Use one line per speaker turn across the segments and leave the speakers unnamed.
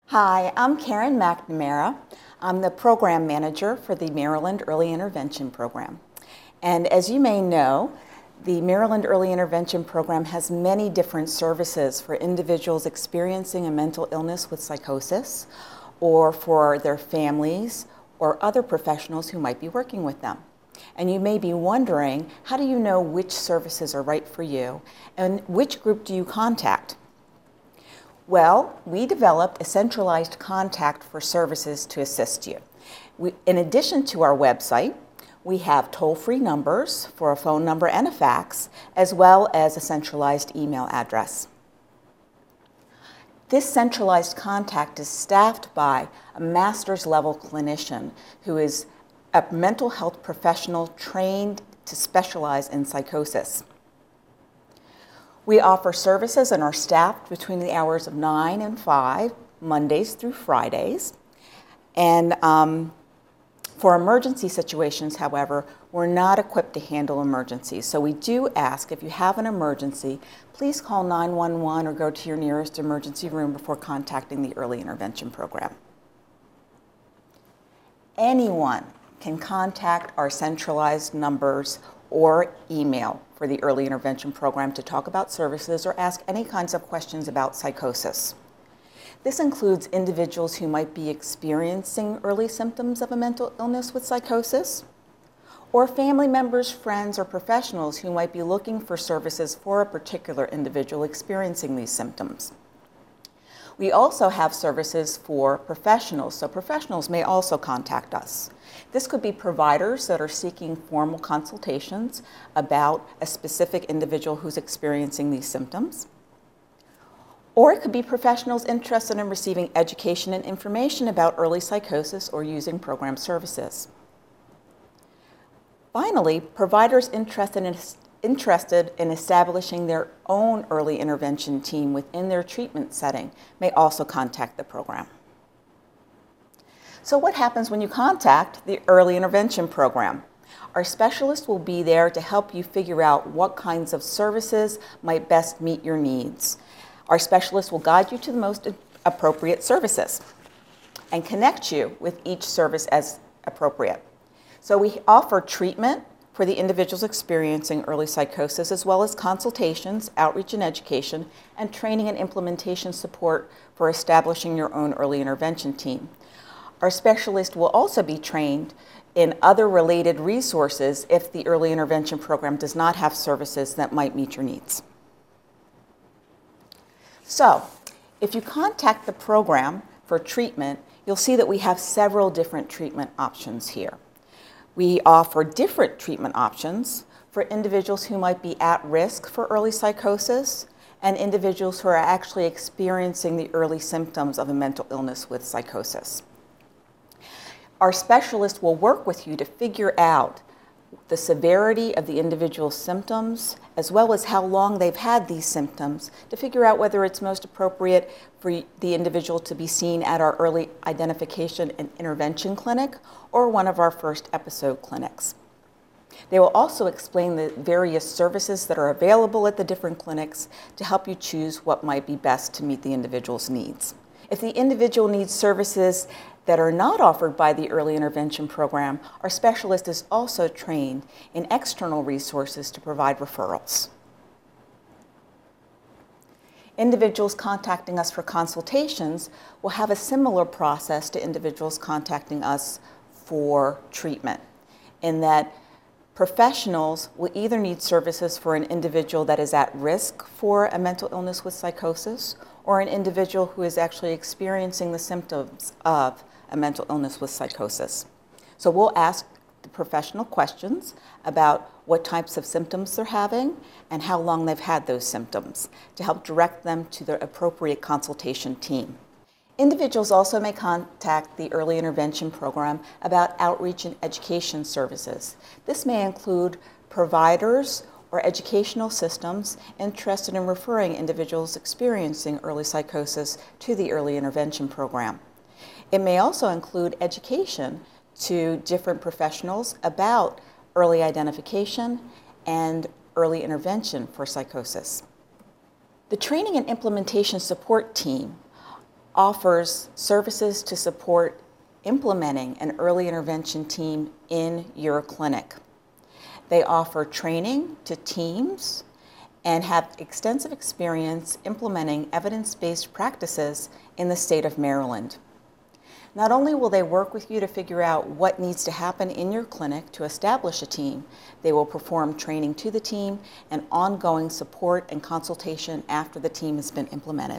Hi, I'm Karen McNamara. I'm the program manager for the Maryland Early Intervention Program. And as you may know, the Maryland Early Intervention Program has many different services for individuals experiencing a mental illness with psychosis, or for their families or other professionals who might be working with them. And you may be wondering, how do you know which services are right for you and which group do you contact? Well, we developed a centralized contact for services to assist you. In addition to our website, we have toll-free numbers for a phone number and a fax, as well as a centralized email address. This centralized contact is staffed by a master's level clinician who is a mental health professional trained to specialize in psychosis. We offer services and are staffed between the hours of 9 and 5, Mondays through Fridays. And for emergency situations, however, we're not equipped to handle emergencies. So we do ask, if you have an emergency, please call 911 or go to your nearest emergency room before contacting the Early Intervention Program. Anyone can contact our centralized numbers or email for the Early Intervention Program to talk about services or ask any kinds of questions about psychosis. This includes individuals who might be experiencing early symptoms of a mental illness with psychosis, or family members, friends, or professionals who might be looking for services for a particular individual experiencing these symptoms. We also have services for professionals, so professionals may also contact us. This could be providers that are seeking formal consultations about a specific individual who's experiencing these symptoms. Or it could be professionals interested in receiving education and information about early psychosis or using program services. Finally, providers interested in establishing their own early intervention team within their treatment setting may also contact the program. So what happens when you contact the Early Intervention Program? Our specialists will be there to help you figure out what kinds of services might best meet your needs. Our specialists will guide you to the most appropriate services and connect you with each service as appropriate. So we offer treatment for the individuals experiencing early psychosis, as well as consultations, outreach and education, and training and implementation support for establishing your own early intervention team. Our specialist will also be trained in other related resources if the Early Intervention Program does not have services that might meet your needs. So, if you contact the program for treatment, you'll see that we have several different treatment options here. We offer different treatment options for individuals who might be at risk for early psychosis and individuals who are actually experiencing the early symptoms of a mental illness with psychosis. Our specialist will work with you to figure out the severity of the individual's symptoms, as well as how long they've had these symptoms, to figure out whether it's most appropriate for the individual to be seen at our early identification and intervention clinic or one of our first episode clinics. They will also explain the various services that are available at the different clinics to help you choose what might be best to meet the individual's needs. If the individual needs services that are not offered by the Early Intervention Program, our specialist is also trained in external resources to provide referrals. Individuals contacting us for consultations will have a similar process to individuals contacting us for treatment, in that professionals will either need services for an individual that is at risk for a mental illness with psychosis, or an individual who is actually experiencing the symptoms of a mental illness with psychosis. So we'll ask the professional questions about what types of symptoms they're having and how long they've had those symptoms to help direct them to the appropriate consultation team. Individuals also may contact the Early Intervention Program about outreach and education services. This may include providers or educational systems interested in referring individuals experiencing early psychosis to the Early Intervention Program. It may also include education to different professionals about early identification and early intervention for psychosis. The training and implementation support team offers services to support implementing an early intervention team in your clinic. They offer training to teams and have extensive experience implementing evidence-based practices in the state of Maryland. Not only will they work with you to figure out what needs to happen in your clinic to establish a team, they will perform training to the team and ongoing support and consultation after the team has been implemented.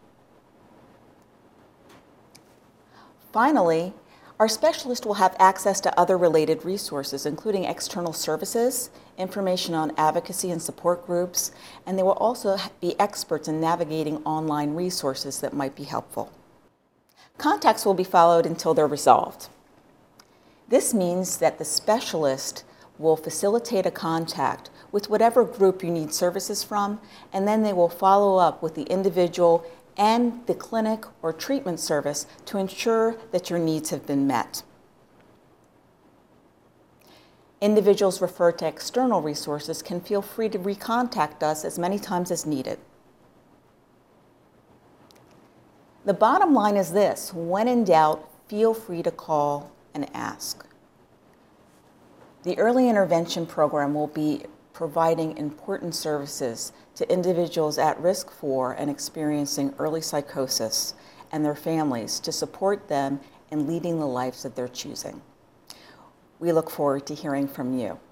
Finally, our specialist will have access to other related resources, including external services, information on advocacy and support groups, and they will also be experts in navigating online resources that might be helpful. Contacts will be followed until they're resolved. This means that the specialist will facilitate a contact with whatever group you need services from, and then they will follow up with the individual and the clinic or treatment service to ensure that your needs have been met. Individuals referred to external resources can feel free to recontact us as many times as needed. The bottom line is this: when in doubt, feel free to call and ask. The early intervention program will be providing important services to individuals at risk for and experiencing early psychosis and their families to support them in leading the lives that they're choosing. We look forward to hearing from you.